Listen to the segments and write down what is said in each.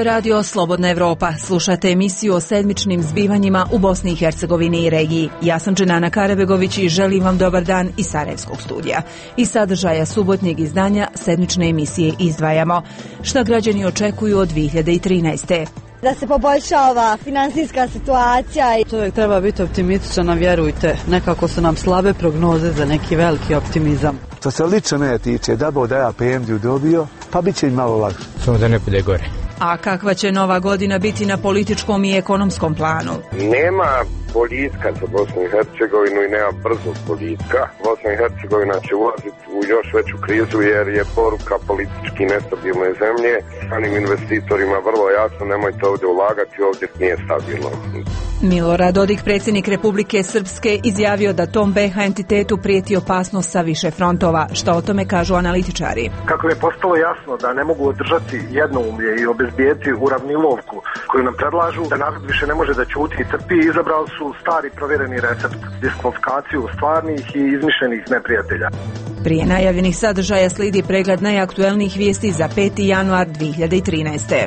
je radio Slobodna Evropa. Slušate emisiju o sedmičnim zbivanjima u Bosni i Hercegovini i regiji. Ja sam Dženana Karabegović i želim vam dobar dan iz Sarajevskog studija. Iz sadržaja subotnjeg izdanja sedmične emisije izdvajamo. Šta građani očekuju od 2013. Da se poboljšava finansijska situacija. Čovjek treba biti optimističan, vjerujte. Nekako su nam slabe prognoze za neki veliki optimizam. Što se lično ne tiče, da bo da ja PMD dobio, pa bit će im malo lakše. Samo da ne bude gore. A kakva će nova godina biti na političkom i ekonomskom planu? Nema boljitka za Bosnu i Hercegovinu i nema brzog boljitka. Bosna i Hercegovina će ulaziti u još veću krizu jer je poruka politički nestabilne zemlje. Stranim investitorima vrlo jasno, nemojte ovdje ulagati, ovdje nije stabilno. Milorad Dodik, predsjednik Republike Srpske, izjavio da tom BiH entitetu prijeti opasnost sa više frontova. Šta o tome kažu analitičari? Kako je postalo jasno da ne mogu održati jednoumlje i obezbijeti uravnilovku koju nam predlažu, da narod više ne može da ćuti i trpi, izabrali su stari provjereni recept, diskvalifikaciju stvarnih i izmišljenih neprijatelja. Prije najavljenih sadržaja slijedi pregled najaktuelnijih vijesti za 5. januar 2013.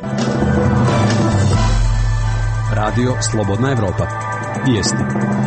Radio Slobodna Evropa. Vijesti.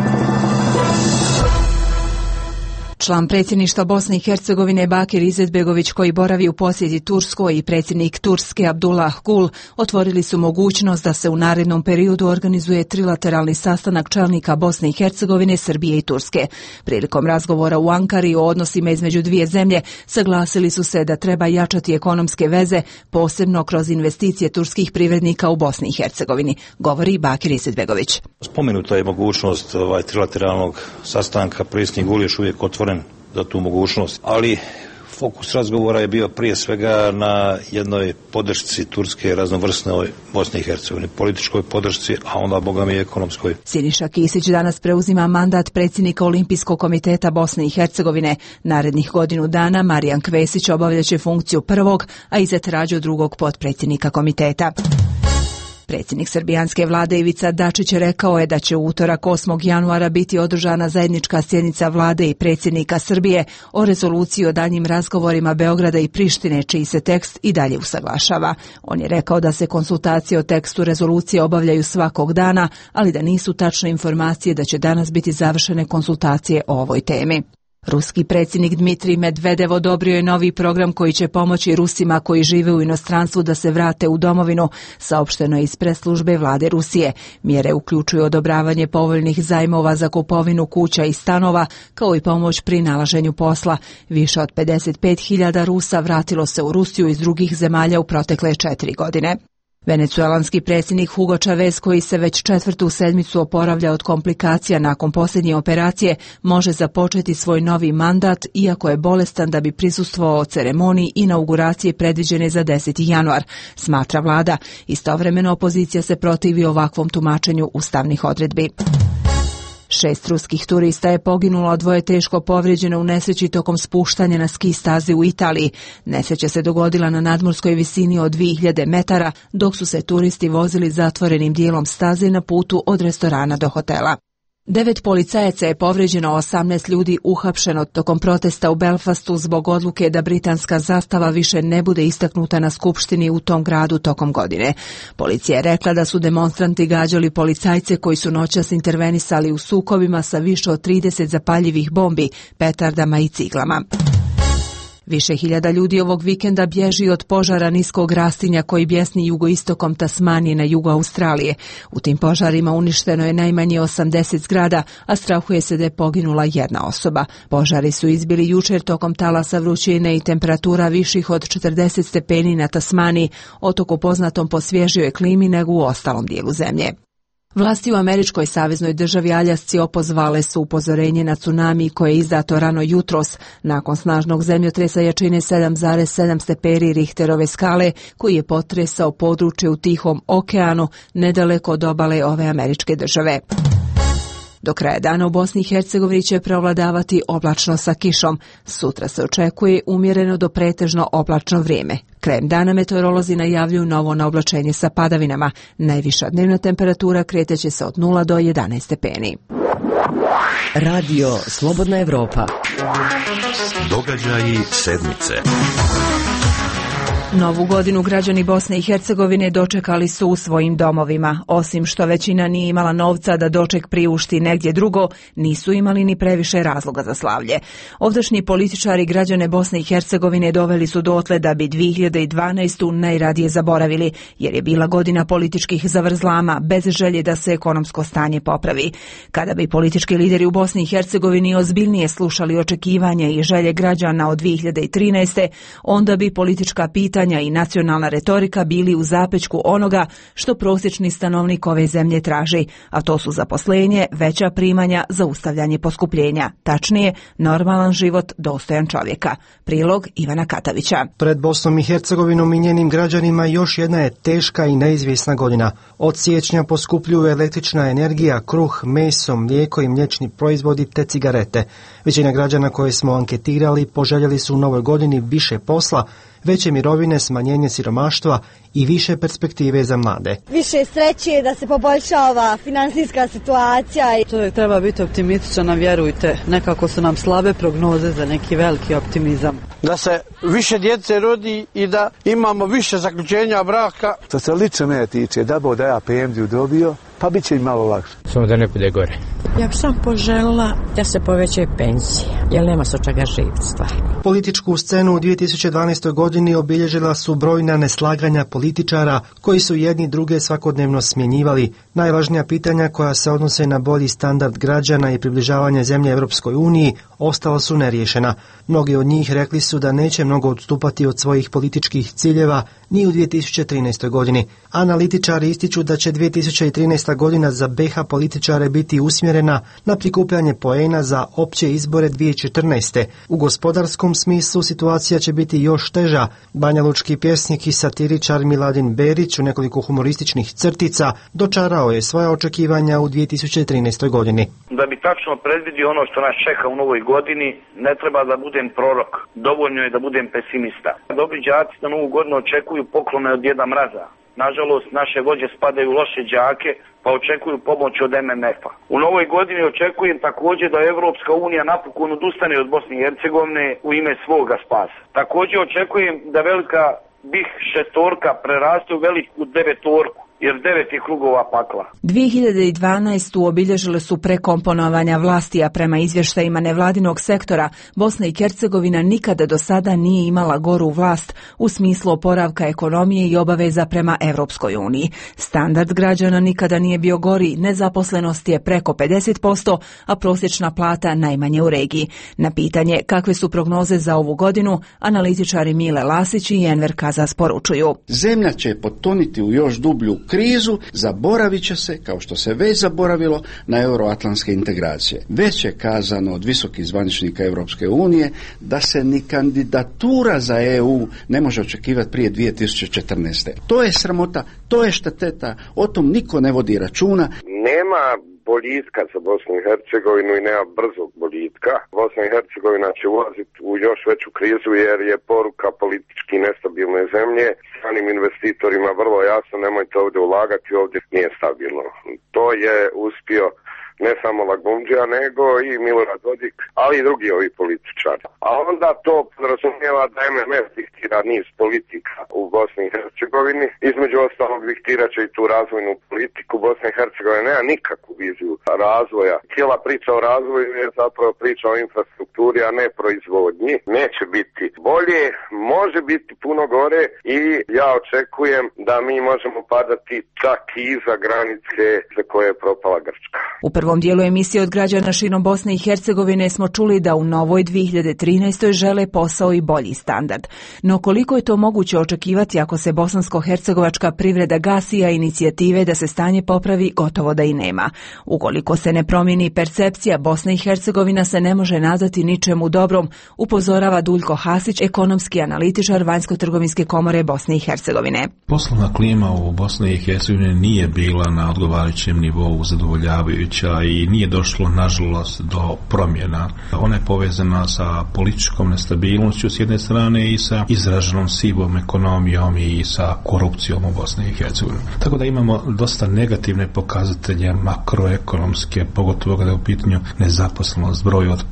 Član predsjedništva Bosne i Hercegovine Bakir Izetbegović, koji boravi u posjeti Turskoj, i predsjednik Turske Abdullah Gül otvorili su mogućnost da se u narednom periodu organizuje trilateralni sastanak čelnika Bosne i Hercegovine, Srbije i Turske. Prilikom razgovora u Ankari o odnosima između dvije zemlje saglasili su se da treba jačati ekonomske veze, posebno kroz investicije turskih privrednika u Bosni i Hercegovini, govori Bakir Izetbegović. Spomenuta je mogućnost trilateralnog sastanka, predsjednik Gül još uvijek otvoren za tu mogućnost, ali fokus razgovora je bio prije svega na jednoj podršci Turske raznovrsnoj Bosni i Hercegovini, političkoj podršci, a onda bogami i ekonomskoj. Siniša Kisić danas preuzima mandat predsjednika Olimpijskog komiteta Bosne i Hercegovine. Narednih godinu dana Marijan Kvesić obavljaće funkciju prvog, a Izet Rađo drugog potpredsjednika komiteta. Predsjednik srbijanske vlade Ivica Dačić rekao je da će u utorak 8. januara biti održana zajednička sjednica vlade i predsjednika Srbije o rezoluciji o daljnjim razgovorima Beograda i Prištine, čiji se tekst i dalje usaglašava. On je rekao da se konsultacije o tekstu rezolucije obavljaju svakog dana, ali da nisu tačne informacije da će danas biti završene konsultacije o ovoj temi. Ruski predsjednik Dmitrij Medvedev odobrio je novi program koji će pomoći Rusima koji žive u inostranstvu da se vrate u domovinu, saopšteno je iz press-službe vlade Rusije. Mjere uključuju odobravanje povoljnih zajmova za kupovinu kuća i stanova, kao i pomoć pri nalaženju posla. Više od 55.000 Rusa vratilo se u Rusiju iz drugih zemalja u protekle 4 godine. Venecuelanski predsjednik Hugo Chavez, koji se već 4. sedmicu oporavlja od komplikacija nakon posljednje operacije, može započeti svoj novi mandat, iako je bolestan, da bi prisustvovao ceremoniji inauguracije predviđene za 10. januar, smatra vlada. Istovremeno opozicija se protivi ovakvom tumačenju ustavnih odredbi. 6 ruskih turista je poginulo, a 2 teško povrijeđeno u nesreći tokom spuštanja na ski stazi u Italiji. Nesreća se dogodila na nadmorskoj visini od 2000 metara, dok su se turisti vozili zatvorenim dijelom staze na putu od restorana do hotela. 9 policajaca je povrijeđeno, 18 ljudi uhapšeno tokom protesta u Belfastu zbog odluke da britanska zastava više ne bude istaknuta na skupštini u tom gradu tokom godine. Policija je rekla da su demonstranti gađali policajce koji su noćas intervenisali u sukobima sa više od 30 zapaljivih bombi, petardama i ciglama. Više hiljada ljudi ovog vikenda bježi od požara niskog rastinja koji bjesni jugoistokom Tasmanije na jugu Australije. U tim požarima uništeno je najmanje 80 zgrada, a strahuje se da je poginula 1 osoba. Požari su izbili jučer tokom talasa vrućine i temperatura viših od 40 stepeni na Tasmaniji, otoku poznatom po svježijoj klimi nego u ostalom dijelu zemlje. Vlasti u američkoj saveznoj državi Aljasci opozvale su upozorenje na tsunami koje je izdato rano jutros nakon snažnog zemljotresa jačine 7,7 stepeni Richterove skale koji je potresao područje u Tihom okeanu nedaleko od obale ove američke države. Do kraja dana u Bosni i Hercegovini će prevladavati oblačno sa kišom. Sutra se očekuje umjereno do pretežno oblačno vrijeme. Krajem dana meteorolozi najavljuju novo naoblačenje sa padavinama. Najviša dnevna temperatura kreteće se od 0 do 11 stepeni. Radio Slobodna Evropa. Događaji sedmice. Novu godinu građani Bosne i Hercegovine dočekali su u svojim domovima. Osim što većina nije imala novca da doček priušti negdje drugo, nisu imali ni previše razloga za slavlje. Ovdašnji političari građane Bosne i Hercegovine doveli su dotle da bi 2012. najradije zaboravili, jer je bila godina političkih zavrzlama bez želje da se ekonomsko stanje popravi. Kada bi politički lideri u Bosni i Hercegovini ozbiljnije slušali očekivanja i želje građana od 2013. onda bi politička pitanja i nacionalna retorika bili u zapećku onoga što prosječni stanovnik ove zemlje traži, a to su zaposlenje, veća primanja, zaustavljanje poskupljenja. Tačnije, normalan život dostojan čovjeka. Prilog Ivana Katavića. Pred Bosnom i Hercegovinom i njenim građanima još jedna je teška i neizvjesna godina. Od siječnja poskupljuju električna energija, kruh, meso, mlijeko i mliječni proizvodi te cigarete. Većina građana koje smo anketirali poželjeli su u novoj godini više posla, veće mirovine, smanjenje siromaštva i više perspektive za mlade. Više sreće, da se poboljšava finansijska situacija. Čovjek treba biti optimističan, vjerujte, nekako su nam slabe prognoze za neki veliki optimizam. Da se više djece rodi i da imamo više zaključenja braka. Što se lično mene tiče, da bo da ja penziju dobio, pa bit će im malo lakše. Samo da ne bude gore. Ja bih sam poželjela da se povećaju penzije, jer nema se od čega živjeti stvarno. Političku scenu u 2012. godini obilježila su brojna neslaganja političara koji su jedni druge svakodnevno smjenjivali. Najvažnija pitanja koja se odnose na bolji standard građana i približavanje zemlje Europskoj uniji ostala su neriješena. Mnogi od njih rekli su da neće mnogo odstupati od svojih političkih ciljeva ni u 2013. godini. Analitičari ističu da će 2013. godina za BiH političare biti usmjerena na prikupljanje poena za opće izbore 2014. U gospodarskom smislu situacija će biti još teža. Banjalučki pjesnik i satiričar Miladin Berić u nekoliko humorističnih crtica dočarao je svoja očekivanja u 2013. godini. Da bi tačno predvidio ono što nas čeka u novoj godini, ne treba da budem prorok. Dovoljno je da budem pesimista. Dobri đaci na novu godinu očekuju poklone od Djeda Mraza. Nažalost, naše vođe spadaju u loše đake, pa očekuju pomoć od MMF-a. U novoj godini očekujem također da Evropska unija napokon odustane od Bosne i Hercegovine u ime svoga spasa. Također očekujem da velika BiH šestorka preraste u veliku devetorku, jer 9 je krugova pakla. 2012. obilježile su prekomponovanja vlasti, a prema izvještajima nevladinog sektora, Bosna i Hercegovina nikada do sada nije imala goru vlast u smislu oporavka ekonomije i obaveza prema Europskoj uniji. Standard građana nikada nije bio gori, nezaposlenost je preko 50%, a prosječna plata najmanje u regiji. Na pitanje kakve su prognoze za ovu godinu, analitičari Mile Lasić i Enver Kazas poručuju. Zemlja će potoniti u još dublju krizu, zaboravit će se, kao što se već zaboravilo, na euroatlantske integracije. Već je kazano od visokih zvaničnika Europske unije da se ni kandidatura za EU ne može očekivati prije 2014. To je sramota, to je šteteta, o tom niko ne vodi računa. Nema boljitka za Bosnu i Hercegovinu i nema brzog boljitka. Bosna i Hercegovina će ulaziti u još veću krizu jer je poruka politički nestabilne zemlje stranim investitorima vrlo jasno: nemojte ovdje ulagati, ovdje nije stabilno. To je uspio ne samo Lagumdžija, nego i Milorad Dodik, ali i drugi ovi političari. A onda to podrazumijeva da MMF diktira niz politika u Bosni i Hercegovini. Između ostalog diktirat će i tu razvojnu politiku. Bosna i Hercegovina nema nikakvu viziju razvoja. Cijela priča o razvoju je zapravo priča o infrastrukturi, a ne proizvodnji. Neće biti bolje, može biti puno gore i ja očekujem da mi možemo padati čak i iza granice za koje je propala Grčka. U prvom dijelu emisije od građana širom Bosne i Hercegovine smo čuli da u novoj 2013. žele posao i bolji standard. No koliko je to moguće očekivati ako se bosansko-hercegovačka privreda gasi, a inicijative da se stanje popravi gotovo da i nema? Ukoliko se ne promijeni percepcija, Bosna i Hercegovina se ne može nadati ničemu dobrom, upozorava Duljko Hasić, ekonomski analitičar Vanjsko-trgovinske komore Bosne i Hercegovine. Poslovna klima u Bosni i Hercegovini nije bila na odgovarajućem nivou zadovoljavajuća postojeća i nije došlo nažalost do promjena. Ona je povezana sa političkom nestabilnošću s jedne strane i sa izraženom sivom ekonomijom i sa korupcijom u Bosni i Hercegovini. Tako da imamo dosta negativne pokazatelje makroekonomske, pogotovo kada je u pitanju nezaposlenost, broj od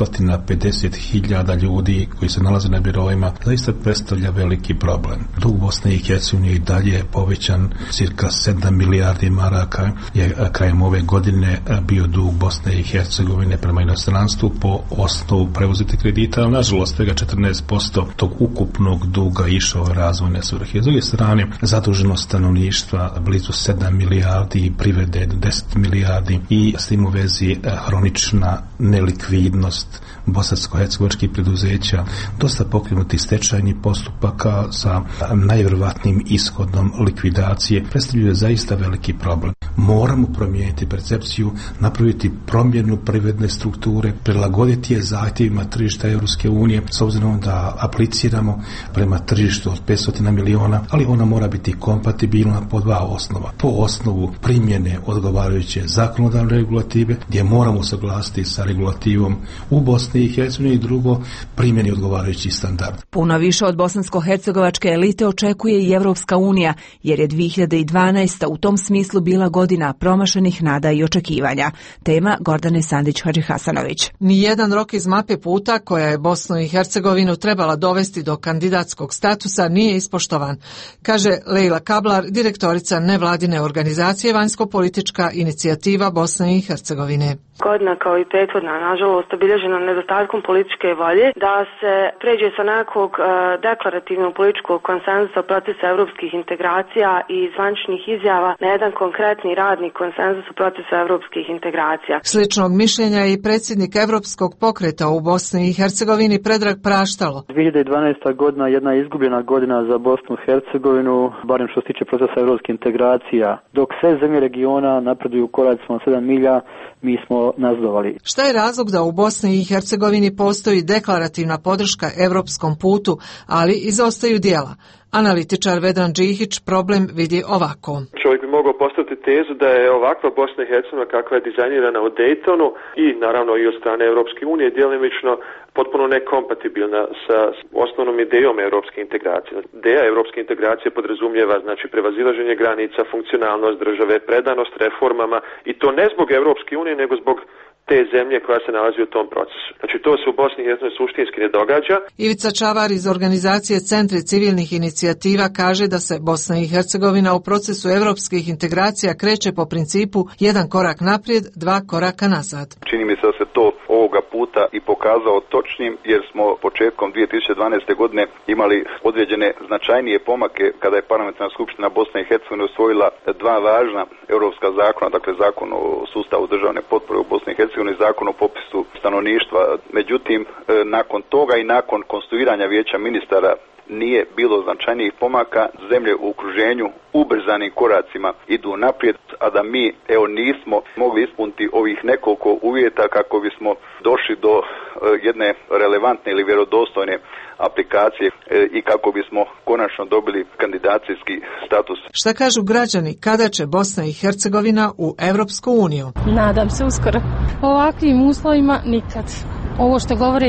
550.000 ljudi koji se nalaze na birojima, zaista predstavlja veliki problem. Dug Bosne i Hercegovine i dalje je povećan, cirka 7 milijardi maraka je krajem ove godine bio dug Bosne i Hercegovine prema inostranstvu po osnovu preuzetih kredita, ali nažalost svega 14% tog ukupnog duga išao razvojne svrhe. S druge strane, zaduženost stanovništva blizu 7 milijardi, privrede 10 milijardi i s tim u vezi hronična nelikvidnost bosansko-hercegovačkih preduzeća, dosta pokrenuti stečajni postupaka sa najvjerovatnijim ishodom likvidacije predstavljaju zaista veliki problem. Moramo promijeniti percepciju, napraviti promjenu privredne strukture, prilagoditi je zahtjevima tržišta Europske unije, s obzirom da apliciramo prema tržištu od 500 miliona, ali ona mora biti kompatibilna po dva osnova. Po osnovu primjene odgovarajuće zakonodavne regulative, gdje moramo saglasiti sa regulativom u Bosni i Hercegovini, i drugo, primjeni odgovarajući standard. Puno više od bosansko-hercegovačke elite očekuje i Evropska unija, jer je 2012. u tom smislu bila godina promašenih nada i očekivanja. Tema Gordane Sandić-Hadžihasanović. Nijedan rok iz mape puta koja je Bosnu i Hercegovinu trebala dovesti do kandidatskog statusa nije ispoštovan, kaže Lejla Kablar, direktorica nevladine organizacije Vanjsko-politička inicijativa Bosne i Hercegovine. Godina kao i prethodna, nažalost, obilježena nedostatkom političke volje da se pređe sa nekog deklarativnog političkog konsenzusa u procesu europskih integracija i zvaničnih izjava na jedan konkretni radni konsenzus u procesu europskih integracija. Sličnog mišljenja je i predsjednik Europskog pokreta u Bosni i Hercegovini Predrag Praštalo. 2012. godina jedna izgubljena godina za Bosnu i Hercegovinu, barem što se tiče procesa europskih integracija. Dok sve zemlje regiona napreduju koracima od 7 milja, mi smo nazadovali. Šta je razlog da u Bosni i Hercegovini postoji deklarativna podrška europskom putu, ali izostaju djela? Analitičar Vedran Džihić problem vidi ovako. Čovjek bi mogao postaviti tezu da je ovakva Bosna i Hercegovina kakva je dizajnirana u Daytonu i naravno i od strane Europske unije djelimično potpuno nekompatibilna sa osnovnom idejom europske integracije. Ideja europske integracije podrazumijeva znači prevazilaženje granica, funkcionalnost države, predanost reformama i to ne zbog Europske unije nego zbog te zemlje koja se nalazi u tom procesu. Znači to se u Bosni i Hercegovini suštinski ne događa. Ivica Čavar iz organizacije Centri civilnih inicijativa kaže da se Bosna i Hercegovina u procesu europskih integracija kreće po principu jedan korak naprijed, dva koraka nazad. Čini mi se da se to ovoga puta i pokazao točnim jer smo početkom 2012. godine imali određene značajnije pomake kada je parlamentarna skupština Bosne i Hercegovine usvojila dva važna europska zakona, dakle zakon o sustavu državne potpore u Bosni i Hercegovini i zakon o popisu stanovništva. Međutim, nakon toga i nakon konstituiranja vijeća ministara nije bilo značajnijih pomaka. Zemlje u okruženju ubrzanim koracima idu naprijed, a da mi nismo mogli ispuniti ovih nekoliko uvjeta kako bismo došli do jedne relevantne ili vjerodostojne aplikacije i kako bismo konačno dobili kandidacijski status. Šta kažu građani, kada će Bosna i Hercegovina u Europsku uniju? Nadam se uskoro. Po ovakvim uslovima nikad. Ovo što govore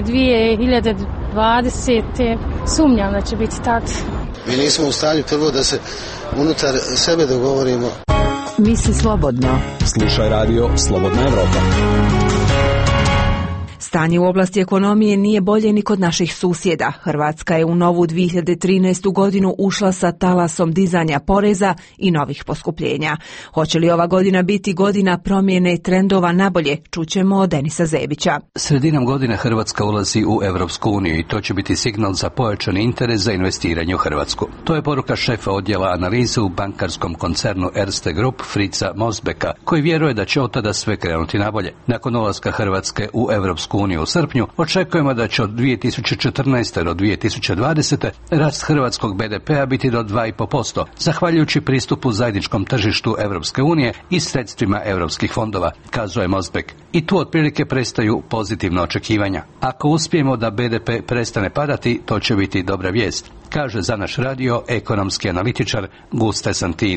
2020. sumnjam da će biti tako. Mi nismo u stanju prvo da se unutar sebe dogovorimo. Misli slobodno. Slušaj radio Slobodna Evropa. Stanje u oblasti ekonomije nije bolje ni kod naših susjeda. Hrvatska je u novu 2013. godinu ušla sa talasom dizanja poreza i novih poskupljenja. Hoće li ova godina biti godina promjene trendova nabolje? Čućemo od Denisa Zebića. Sredinom godine Hrvatska ulazi u Europsku uniju i to će biti signal za pojačani interes za investiranje u Hrvatsku. To je poruka šefa odjela analize u bankarskom koncernu Erste Group Frica Mosbeka, koji vjeruje da će od tada sve krenuti nabolje. Nakon ulaska Hrvatske u Europsku uniju u srpnju, očekujemo da će od 2014. do 2020. rast hrvatskog BDP-a biti do 2,5%, zahvaljujući pristupu zajedničkom tržištu Europske unije i sredstvima europskih fondova, kazuje Mosbek. I tu otprilike prestaju pozitivna očekivanja. Ako uspijemo da BDP prestane padati, to će biti dobra vijest, kaže za naš radio ekonomski analitičar Guste Santini.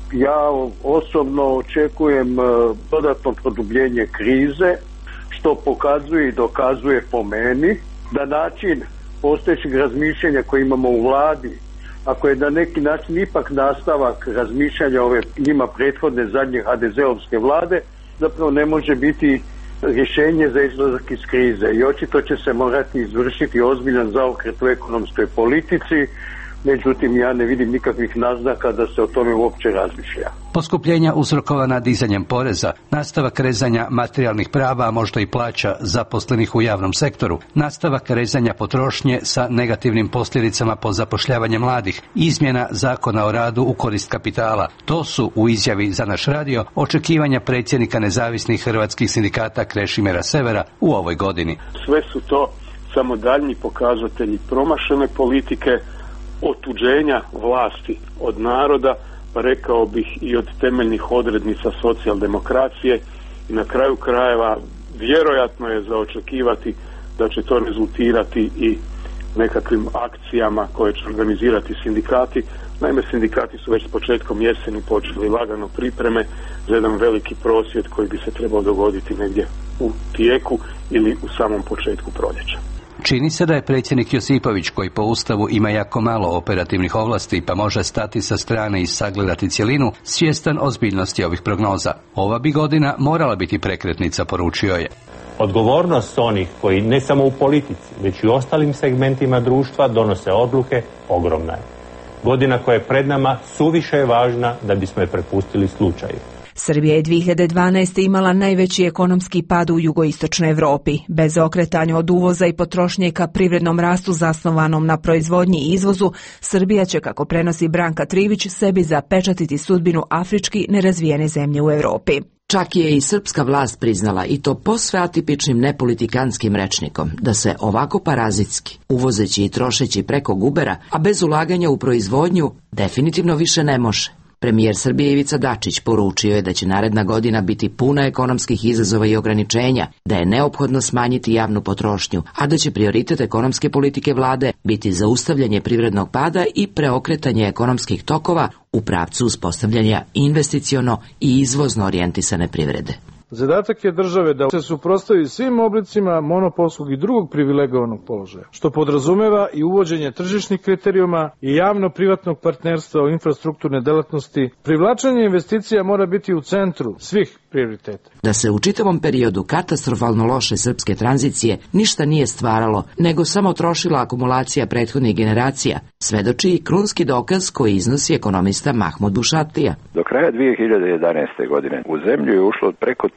Ja osobno očekujem dodatno produbljenje krize, što pokazuje i dokazuje po meni da način postojećeg razmišljanja koje imamo u vladi, ako je na neki način ipak nastavak razmišljanja ove njima prethodne zadnje HDZ-ovske vlade, zapravo ne može biti rješenje za izlazak iz krize i očito će se morati izvršiti ozbiljan zaokret u ekonomskoj politici. Međutim, ja ne vidim nikakvih naznaka da se o tome uopće razmišlja. Poskupljenja uzrokovana dizanjem poreza, nastavak rezanja materijalnih prava, a možda i plaća zaposlenih u javnom sektoru, nastavak rezanja potrošnje sa negativnim posljedicama po zapošljavanje mladih, izmjena zakona o radu u korist kapitala. To su, u izjavi za naš radio, očekivanja predsjednika nezavisnih hrvatskih sindikata Krešimira Severa u ovoj godini. Sve su to samo daljnji pokazatelji promašene politike, otuđenja vlasti od naroda, pa rekao bih i od temeljnih odrednica socijaldemokracije i na kraju krajeva vjerojatno je za očekivati da će to rezultirati i nekakvim akcijama koje će organizirati sindikati. Naime, sindikati su već s početkom jeseni počeli lagano pripreme za jedan veliki prosvjed koji bi se trebao dogoditi negdje u tijeku ili u samom početku proljeća. Čini se da je predsjednik Josipović, koji po Ustavu ima jako malo operativnih ovlasti pa može stati sa strane i sagledati cjelinu, svjestan ozbiljnosti ovih prognoza. Ova bi godina morala biti prekretnica, poručio je. Odgovornost onih koji ne samo u politici, već i u ostalim segmentima društva donose odluke ogromna je. Godina koja je pred nama suviše je važna da bismo je prepustili slučaju. Srbija je 2012. imala najveći ekonomski pad u jugoistočnoj Europi. Bez okretanja od uvoza i potrošnje ka privrednom rastu zasnovanom na proizvodnji i izvozu, Srbija će, kako prenosi Branka Trivić, sebi zapečatiti sudbinu afrički nerazvijene zemlje u Europi. Čak je i srpska vlast priznala, i to posve atipičnim nepolitikanskim rečnikom, da se ovako parazitski, uvozeći i trošeći preko gubera, a bez ulaganja u proizvodnju, definitivno više ne može. Premijer Srbije Ivica Dačić poručio je da će naredna godina biti puna ekonomskih izazova i ograničenja, da je neophodno smanjiti javnu potrošnju, a da će prioritet ekonomske politike vlade biti zaustavljanje privrednog pada i preokretanje ekonomskih tokova u pravcu uspostavljanja investiciono i izvozno orijentisane privrede. Zadatak je države da se suprotstavi svim oblicima monopolskog i drugog privilegovanog položaja, što podrazumeva i uvođenje tržišnih kriterijuma i javno-privatnog partnerstva u infrastrukturne delatnosti. Privlačenje investicija mora biti u centru svih prioriteta. Da se u čitavom periodu katastrofalno loše srpske tranzicije ništa nije stvaralo, nego samo trošila akumulacija prethodnih generacija, svedoči i krunski dokaz koji iznosi ekonomista Mahmud Bušatlija. Do kraja 2011. godine u zemlju je ušlo preko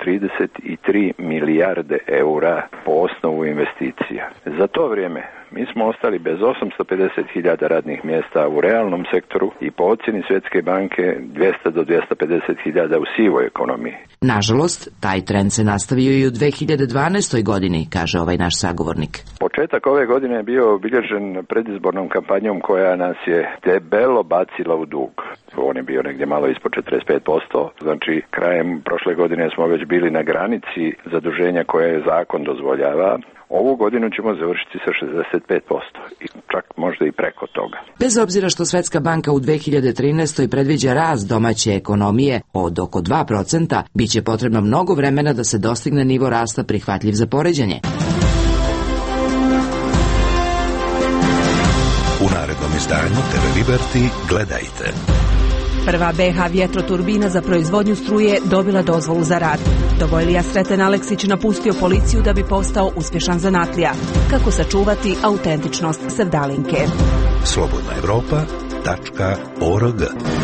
33 milijarde eura po osnovu investicija. Za to vrijeme mi smo ostali bez 850.000 radnih mjesta u realnom sektoru i po ocjeni Svjetske banke 200 do 250.000 u sivoj ekonomiji. Nažalost, taj trend se nastavio i u 2012. godini, kaže ovaj naš sagovornik. Početak ove godine je bio obilježen predizbornom kampanjom koja nas je debelo bacila u dug. On je bio negdje malo ispod 45%, znači krajem prošle godine smo već bili na granici zaduženja koje zakon dozvoljava. Ovu godinu ćemo završiti sa 65% i čak možda i preko toga. Bez obzira što Svjetska banka u 2013. predviđa rast domaće ekonomije od oko 2%, bit će potrebno mnogo vremena da se dostigne nivo rasta prihvatljiv za poređenje. U narednom izdanju TV Liberty gledajte. Prva BH vjetroturbina za proizvodnju struje dobila dozvolu za rad. Dovojlija Sreten Aleksić napustio policiju da bi postao uspješan zanatlija. Kako sačuvati autentičnost sevdalinke? slobodnaevropa.org.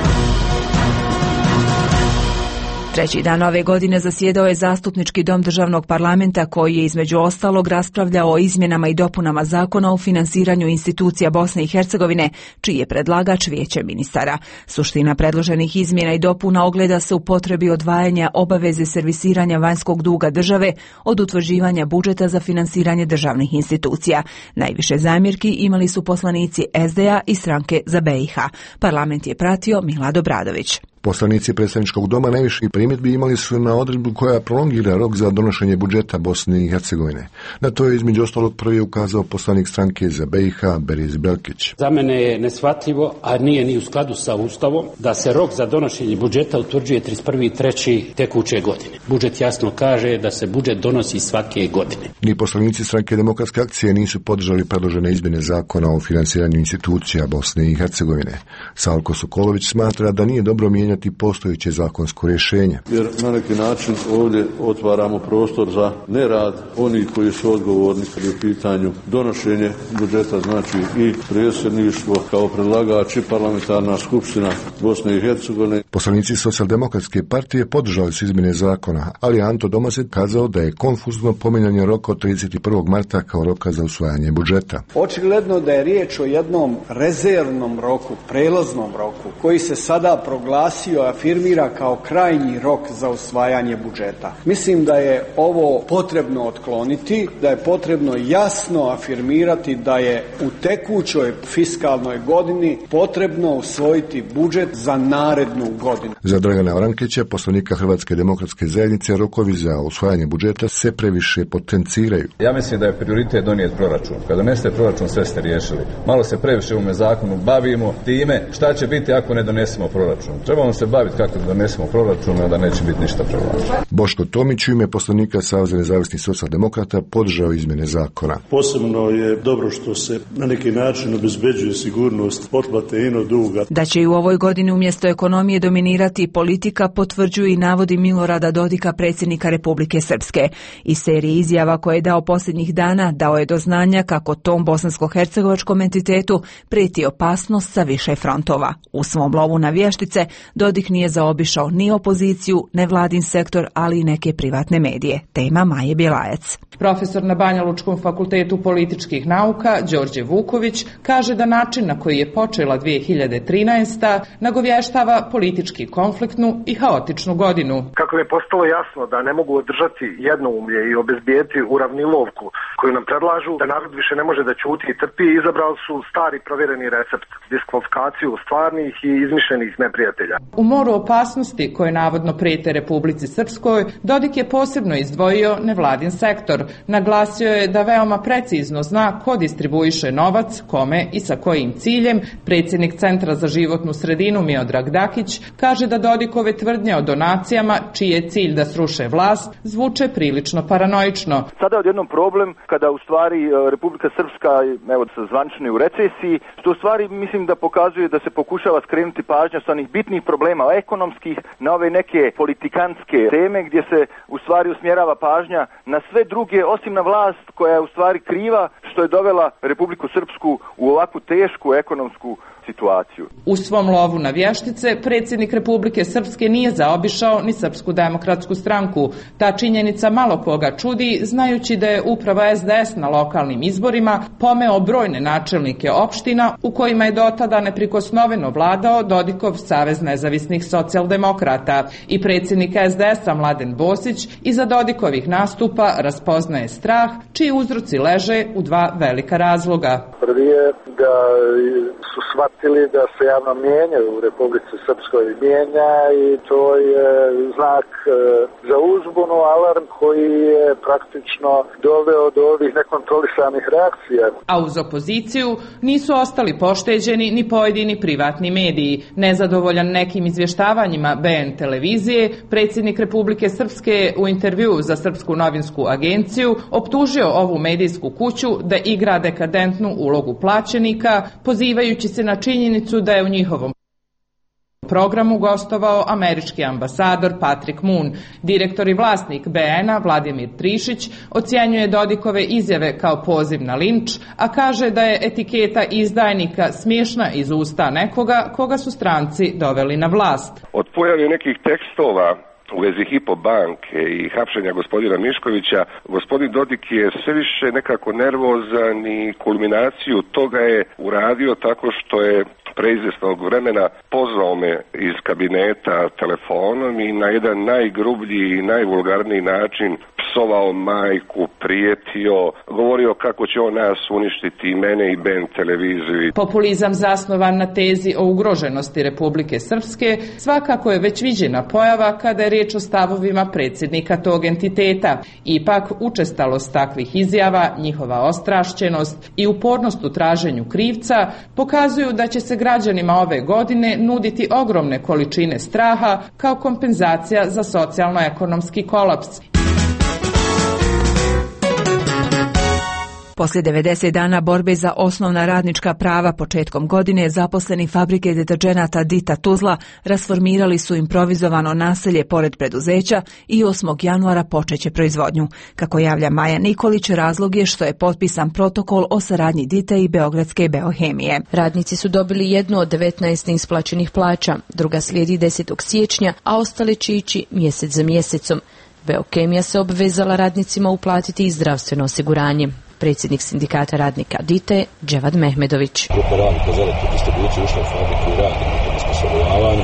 Treći dan ove godine zasjedao je Zastupnički dom Državnog parlamenta koji je između ostalog raspravljao o izmjenama i dopunama Zakona o finansiranju institucija Bosne i Hercegovine, čiji je predlagač Vijeće ministara. Suština predloženih izmjena i dopuna ogleda se u potrebi odvajanja obaveze servisiranja vanjskog duga države od utvrđivanja budžeta za finansiranje državnih institucija. Najviše zamjerki imali su poslanici SDA i Stranke za BiH. Parlament je pratio Milad Obradović. Poslanici predstavničkog doma najviše primjedbi imali su na odredbu koja prolongira rok za donošenje budžeta Bosne i Hercegovine. Na to je između ostalog prvi ukazao poslanik stranke za BiH Beris Belkić. Za mene je neshvatljivo, a nije ni u skladu sa Ustavom, da se rok za donošenje budžeta utvrđuje 31.3. tekuće godine. Budžet jasno kaže da se budžet donosi svake godine. Ni poslanici stranke Demokratske akcije nisu podržali predložene izmjene zakona o finansiranju institucija Bosne i Hercegovine. Salko Sokolović smatra da nije dobro mijenjati postojeće zakonsko rješenje. Jer na neki način ovdje otvaramo prostor za nerad onih koji su odgovorni kad je u pitanju donošenje budžeta, znači i predsjedništvo kao predlagač i parlamentarna skupština Bosne i Hercegovine. Poslanici Socijaldemokratske partije podržali su izmjene zakona, ali Anto Domažet kazao da je konfuzno pominjanje roka od 31. marta kao roka za usvajanje budžeta. Očigledno da je riječ o jednom rezervnom roku, prelaznom roku, koji se sada proglasio, afirmira kao krajnji rok za usvajanje budžeta. Mislim da je ovo potrebno otkloniti, da je potrebno jasno afirmirati da je u tekućoj fiskalnoj godini potrebno usvojiti budžet za narednu godinu. Za Dragana Vrankića, poslanika Hrvatske demokratske zajednice, rokovi za usvajanje budžeta se previše potenciraju. Ja mislim da je prioritet donijeti proračun. Kada donesete proračun, sve ste riješili. Malo se previše u ovome zakonu bavimo time šta će biti ako ne donesemo proračun. Trebamo se baviti kako da donesemo proračun, a da neće biti ništa prevlačeno. Boško Tomić u ime poslanika Saveza nezavisnih socijaldemokrata podržao izmjene zakona. Posebno je dobro što se na neki način obezbeđuje sigurnost otplate ino duga. Da će i u ovoj godini umjesto ekonomije dominirati politika potvrđuju i navodi Milorada Dodika, predsjednika Republike Srpske. Iz serije izjava koje je dao posljednjih dana dao je do znanja kako tom bosansko-hercegovačkom entitetu prijeti opasnost sa više frontova. U svom lovu na vještice Dodik nije zaobišao ni opoziciju, nevladin sektor, ali i neke privatne medije. Tema Maje Bjelajac. Profesor na Banja Lučkom fakultetu političkih nauka Đorđe Vuković kaže da način na koji je počela 2013. nagovještava politički konfliktnu i haotičnu godinu. Kako je postalo jasno da ne mogu održati jednoumlje i obezbijeti uravnilovku koju nam predlažu, da narod više ne može da ćuti i trpi, izabrali su stari provjereni recept, diskvalifikaciju stvarnih i izmišljenih neprijatelja. U moru opasnosti koje navodno prijete Republici Srpskoj, Dodik je posebno izdvojio nevladin sektor. Naglasio je da veoma precizno zna ko distribuiše novac, kome i sa kojim ciljem. Predsjednik Centra za životnu sredinu Miodrag Dakić kaže da Dodikove tvrdnje o donacijama, čiji je cilj da sruše vlast, zvuče prilično paranoično. Sada je odjednom problem kada u stvari Republika Srpska zvanično u recesiji, što u stvari mislim da pokazuje da se pokušava skrenuti pažnja sa onih bitnih problema ekonomskih na ove neke politikanske teme gdje se u stvari usmjerava pažnja na sve druge osim na vlast koja je u stvari kriva što je dovela Republiku Srpsku u ovakvu tešku ekonomsku situaciju. U svom lovu na vještice predsjednik Republike Srpske nije zaobišao ni Srpsku demokratsku stranku. Ta činjenica malo koga čudi, znajući da je upravo SDS na lokalnim izborima pomeo brojne načelnike opština u kojima je dotada neprikosnoveno vladao Dodikov Savez nezavisnih socijaldemokrata. I predsjednik SDS-a Mladen Bosić iza Dodikovih nastupa raspoznaje strah, čiji uzroci leže u dva velika razloga. Prvi je da su shvatili da se javno mnijenje u Republici Srpskoj mijenja i to je znak za uzbunu, alarm koji je praktično doveo do ovih nekontrolisanih reakcija. A uz opoziciju nisu ostali pošteđeni ni pojedini privatni mediji. Nezadovoljan nekim izvještavanjima BN televizije, predsjednik Republike Srpske u intervjuu za Srpsku novinsku agenciju optužio ovu medijsku kuću da igra dekadentnu ulogu plaćenika, pozivajući se na činjenicu da je u njihovom programu gostovao američki ambasador Patrick Moon. Direktor i vlasnik BN-a Vladimir Trišić ocjenjuje Dodikove izjave kao poziv na linč, a kaže da je etiketa izdajnika smiješna iz usta nekoga koga su stranci doveli na vlast. Od pojave nekih tekstova u vezi Hypo banke i hapšenja gospodina Miškovića, gospodin Dodik je sve više nekako nervozan i kulminaciju toga je uradio tako što je preizvjesnog vremena pozvao me iz kabineta telefonom i na jedan najgrublji i najvulgarniji način psovao majku, prijetio, govorio kako će on nas uništiti, i mene i Ben televiziju. Populizam zasnovan na tezi o ugroženosti Republike Srpske svakako je već viđena pojava kada je riječ o stavovima predsjednika tog entiteta. Ipak, učestalost takvih izjava, njihova ostrašćenost i upornost u traženju krivca pokazuju da će se građanima ove godine nuditi ogromne količine straha kao kompenzacija za socijalno-ekonomski kolaps. Poslije 90 dana borbe za osnovna radnička prava početkom godine zaposleni fabrike deterdženata Dita Tuzla rasformirali su improvizovano naselje pored preduzeća i 8. januara počeće proizvodnju. Kako javlja Maja Nikolić, razlog je što je potpisan protokol o saradnji Dite i Beogradske Beohemije. Radnici su dobili jednu od 19 neisplaćenih plaća, druga slijedi 10. siječnja, a ostale će ići mjesec za mjesecom. Beokemija se obvezala radnicima uplatiti i zdravstveno osiguranje. Predsjednik sindikata radnika Dite, Dževad Mehmedović. Grupa radnika za elektrodistribuciju ušla u fabriku i radi na osposobljavanje.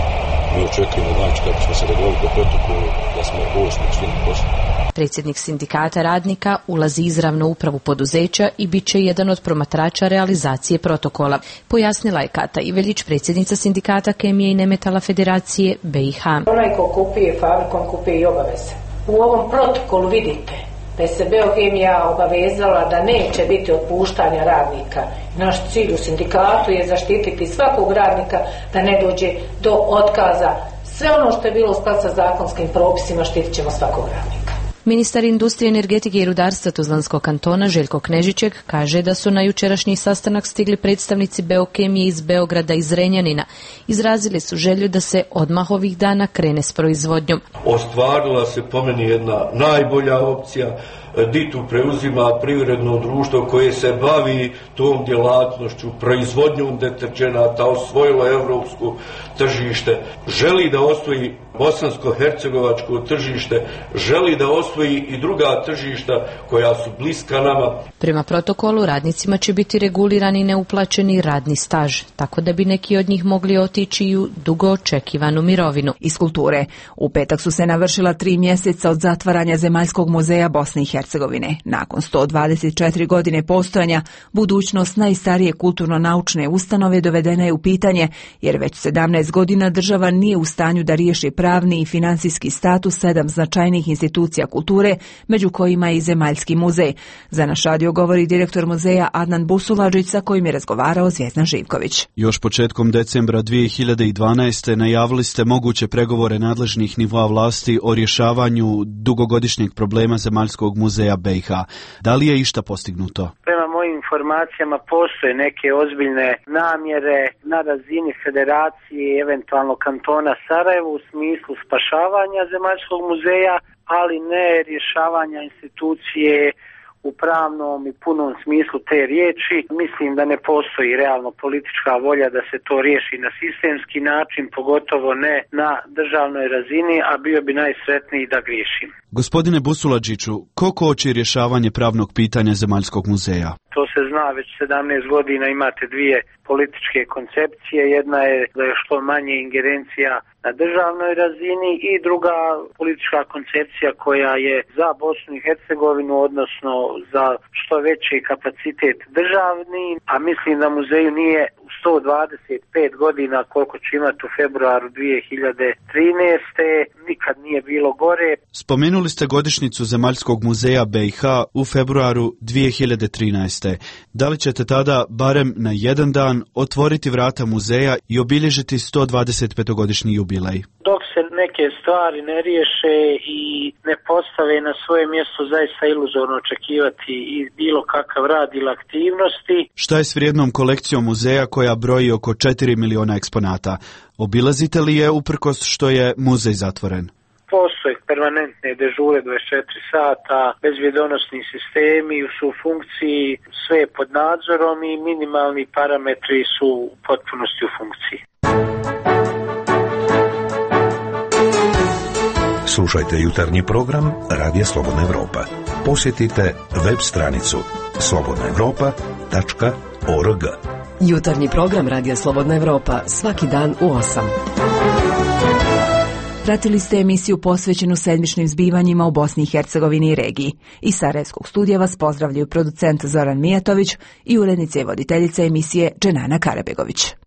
Mi očekujemo, znači, kako smo se dogovorili po protokolu, da smo 8. svim poslu. Predsjednik sindikata radnika ulazi izravno u upravu poduzeća i bit će jedan od promatrača realizacije protokola. Pojasnila je Kata Ivelić, predsjednica sindikata Kemije i nemetala Federacije BiH. Onaj ko kupuje fabrikom, kupuje i obaveze. U ovom protokolu vidite da je se Beohemija obavezala da neće biti otpuštanja radnika. Naš cilj u sindikatu je zaštititi svakog radnika da ne dođe do otkaza. Sve ono što je bilo u skladu sa zakonskim propisima štitit ćemo svakog radnika. Ministar industrije, energetike i rudarstva Tuzlanskog kantona Željko Knežićek kaže da su na jučerašnji sastanak stigli predstavnici Beokemije iz Beograda i Zrenjanina. Izrazili su želju da se odmah ovih dana krene s proizvodnjom. Ostvarila se po meni jedna najbolja opcija. Ditu preuzima privredno društvo koje se bavi tom djelatnošću, proizvodnjom deterdženata, osvojilo evropsko tržište, želi da osvoji bosansko-hercegovačko tržište, želi da osvoji i druga tržišta koja su bliska nama. Prema protokolu radnicima će biti regulirani neuplaćeni radni staž, tako da bi neki od njih mogli otići u dugo očekivanu mirovinu. Iz kulture. U petak su se navršila 3 mjeseca od zatvaranja Zemaljskog muzeja Bosne i Hercegovine. Nakon 124 godine postojanja, budućnost najstarije kulturno-naučne ustanove dovedena je u pitanje, jer već 17 godina država nije u stanju da riješi pravni i financijski status 7 značajnih institucija kulture, među kojima i Zemaljski muzej. Za naš radio govori direktor muzeja Adnan Busuladžić, sa kojim je razgovarao Zvjezdan Živković. Još početkom decembra 2012. najavili ste moguće pregovore nadležnih nivoa vlasti o rješavanju dugogodišnjeg problema Zemaljskog muzeja BiH. Da li je išta postignuto? Prema mojim informacijama postoje neke ozbiljne namjere na razini federacije i eventualno kantona Sarajevo u smislu spašavanja Zemaljskog muzeja, ali ne rješavanja institucije u pravnom i punom smislu te riječi. Mislim da ne postoji realno politička volja da se to riješi na sistemski način, pogotovo ne na državnoj razini, a bio bi najsretniji da griješim. Gospodine Busuladžiću, ko koči rješavanje pravnog pitanja Zemaljskog muzeja? To se zna, već 17 godina imate dvije političke koncepcije. Jedna je da je što manje ingerencija na državnoj razini i druga politička koncepcija koja je za Bosnu i Hercegovinu, odnosno za što veći kapacitet državni, a mislim da muzeju nije u 125 godina koliko će imati u februaru 2013. nikad nije bilo gore. Spomenuli ste godišnjicu Zemaljskog muzeja BiH u februaru 2013. Da li ćete tada barem na jedan dan otvoriti vrata muzeja i obilježiti 125-godišnji jubilej? Dok se neke stvari ne riješe i ne postave na svoje mjesto, zaista iluzorno očekivati i bilo kakav rad ili aktivnosti. Šta je s vrijednom kolekcijom muzeja koja broji oko 4 miliona eksponata? Obilazite li je uprkos što je muzej zatvoren? Postoje permanentne dežure 24 sata, bezbjedonosni sistemi su u funkciji, sve je pod nadzorom i minimalni parametri su u potpunosti u funkciji. Slušajte jutarnji program Radija Slobodna Evropa. Posjetite web stranicu slobodnaevropa.org. Jutarnji program Radija Slobodna Evropa svaki dan u 8. Pratili ste emisiju posvećenu sedmičnim zbivanjima u Bosni i Hercegovini i regiji. Iz Sarajevskog studija vas pozdravljaju producent Zoran Mijatović i urednica i voditeljica emisije Dženana Karabegović.